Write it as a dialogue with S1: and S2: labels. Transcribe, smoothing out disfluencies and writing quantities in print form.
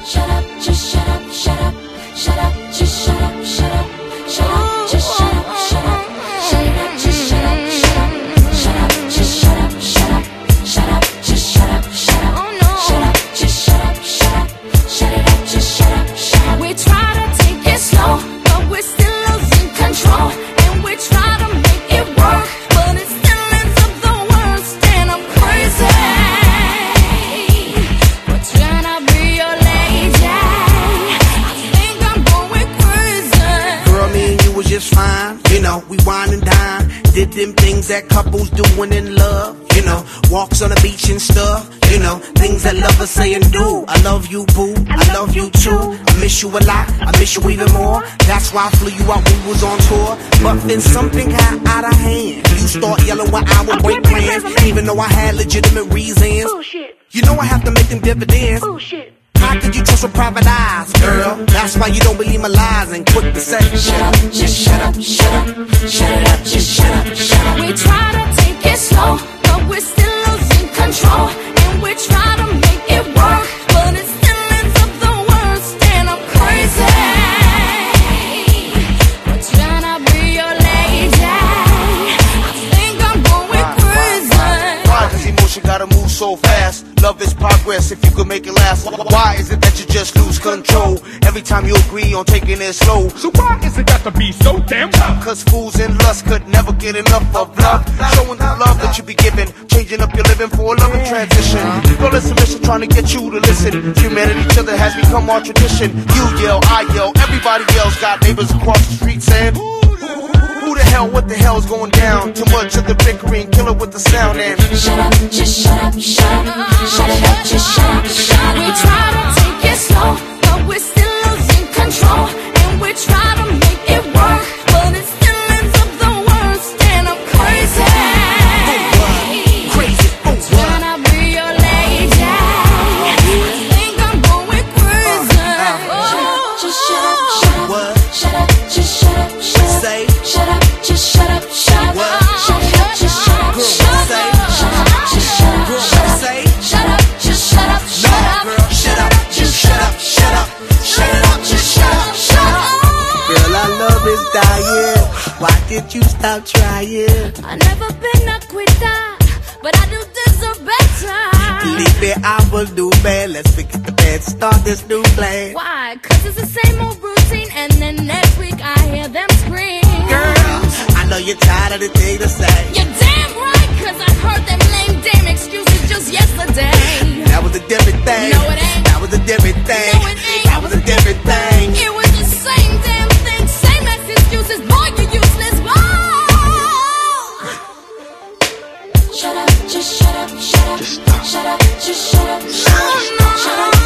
S1: shut up, just shut up, shut up, shut up, just shut up, shut up, shut up, just shut up, shut up, shut it up, just shut up, shut up, shut up, just shut up, shut up, shut up, just shut up, shut up, shut up, just shut up, shut up, shut it up, just shut up, shut up. We try to take it slow, but we're still losing control, and we try to make it work, but it still ends up the worst, and I'm crazy. We're trying to be your lady. I think I'm going crazy.
S2: Girl, me and you was just fine. You know, we wine and dine. Did them things that couples do when in love. You know, walks on the beach and stuff. You know, things that lovers say and do. I love you, boo. I love you too. I miss you a lot. I miss you even more. That's why I flew you out when we was on tour. But then something got out of hand. You start yelling when I would break plans, even though I had legitimate reasons.
S1: Bullshit.
S2: You know I have to make them dividends.
S1: Bullshit.
S2: How could you trust with private eyes, girl? That's why you don't believe my lies and quick to say, shut up, just shut up, shut up, shut it up, just shut up, shut up.
S1: We try to take it slow, but we're still losing control, and we try to make it work, but it still ends up the worst, and I'm crazy. We're trying to be your lady. I think I'm going crazy.
S3: Why? Cause emotion gotta move so fast. Love is progress if you could make it last. Why is it that you just lose control every time you agree on taking it slow?
S4: So why is it got to be so damn tough?
S3: Cause fools in lust could never get enough of love. Showing the love that you be giving, changing up your living for a loving transition. Girl, it's a mission trying to get you to listen. Humanity each other has become our tradition. You yell, I yell, everybody yells. Got neighbors across the street saying, who the hell, what the hell's going down? Too much of the bickering, kill it with the sound and
S1: Shut up, just shut up, shut up, shut it up, just shut up, shut up. We try to take it slow, but we're still losing control, and we try to make it work, but it still ends up the worst, and I'm crazy.
S2: Crazy, oh what?
S1: Trying to be your lady. I think I'm going crazy. Just shut up, shut up,
S2: What?
S1: shut up, just shut up, shut up.
S2: Say,
S1: Shut up, just shut up, shut up.
S2: What?
S1: Shut it up, just shut up, shut up.
S2: Say,
S1: Shut up, just shut up,
S2: girl,
S1: shut up.
S2: say,
S1: Shut up, just shut up, shut
S2: no,
S1: up.
S2: girl, shut up, just shut up, shut up, shut it up, just shut up, shut up. Girl, our love is dying. Why did you stop trying?
S1: I never been a quitter, but I do deserve better.
S2: Believe me, I will do bad. Let's forget the bad, start this new plan.
S1: Why? Cause it's the same old routine, and then next week I hear them scream.
S2: Girl, I know you're tired of the thing to say.
S1: You're damn right, cause I heard them lame damn excuses just yesterday.
S2: That was a different thing.
S1: No, it ain't.
S2: That was a different thing.
S1: No, it ain't.
S2: That was a different thing.
S1: It was the same damn thing, same as excuses. Boy, you useless. Whoa! Shut up, just shut up, shut up. Shut up, just shut up, shut up. Shut up.